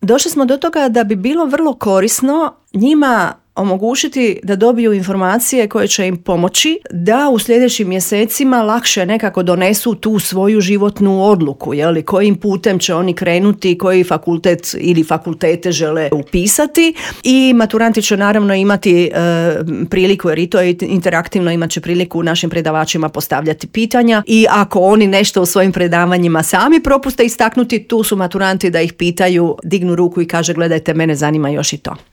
došli smo do toga da bi bilo vrlo korisno njima omogućiti da dobiju informacije koje će im pomoći da u sljedećim mjesecima lakše nekako donesu tu svoju životnu odluku, jeli, kojim putem će oni krenuti, koji fakultet ili fakultete žele upisati, i maturanti će naravno imati priliku, jer i to je interaktivno, imat će priliku našim predavačima postavljati pitanja, i ako oni nešto u svojim predavanjima sami propuste istaknuti, tu su maturanti da ih pitaju, dignu ruku i kaže gledajte, mene zanima još i to.